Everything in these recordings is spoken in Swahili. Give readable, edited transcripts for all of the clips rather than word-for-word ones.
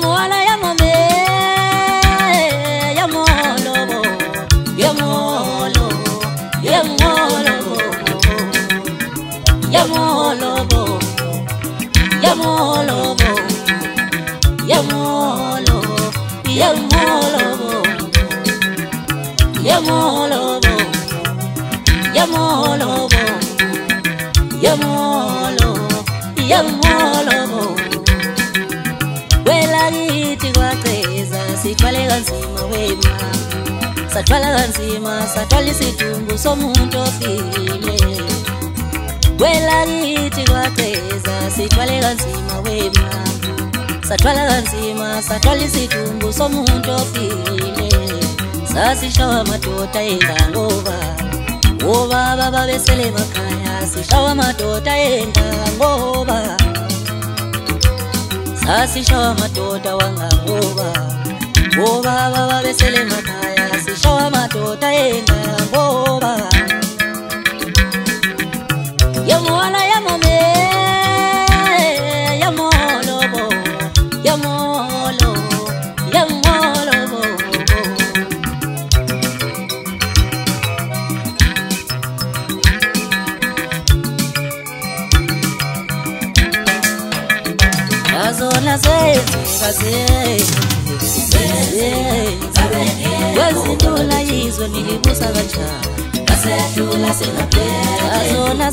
Yamoala yamome, yamolobo, yamolo, yamolobo, yamolobo, yamolobo, yamolo, yamolobo, yamolobo, yamolobo, yamolo, yamolobo. Welagiti kwateza sithwale kanzima wema, sathwala kanzima sathwala isitungu somuntu ofile. Welagiti kwateza sithwale kanzima wema, sathwala kanzima sathwala isitungu somuntu ofile. Sasishawa madoda engangoba, obaba babesele emakhaya. Sishawa madoda engangoba, sasishawa madoda wangangoba, obaba babesele emakhaya. Sishawa madoda engangoba. Yamoala yamome, yamolobo, yamolo, yamolobo. Azona wezindula yizo nilibusa kanjani, kasedula singaphethe. Azona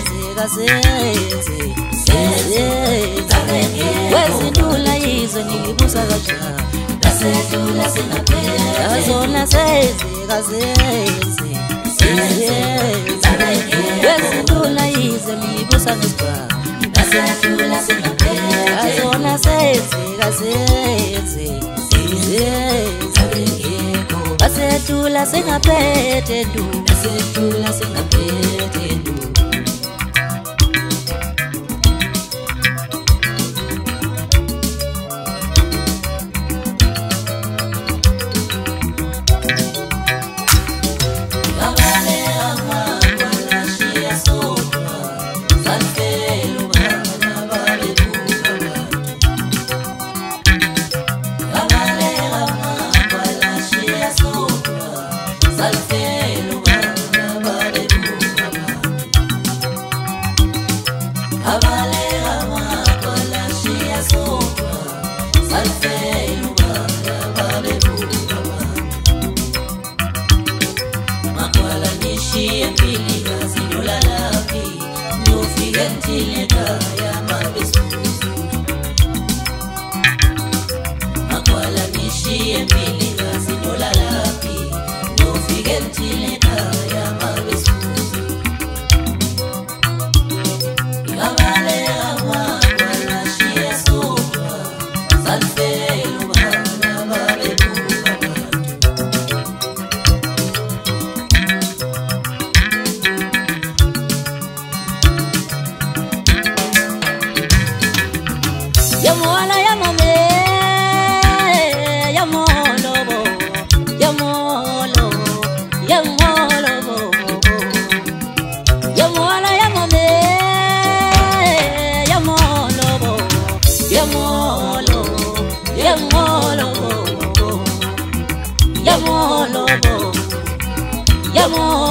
wezindula yizo nilibusa kanjani, kasedula singaphethe. Azona wezindula yizo nilibusa kanjani, kasedula singaphethe. Azona kasetula singaphethe ndu, kasetula singaphethe ndu. Yamoala yamome, yamolobo, yamolo, yamolobo. Yamoala yamome, yamolobo, yamolo, yamolobo, yamolobo, yamolo.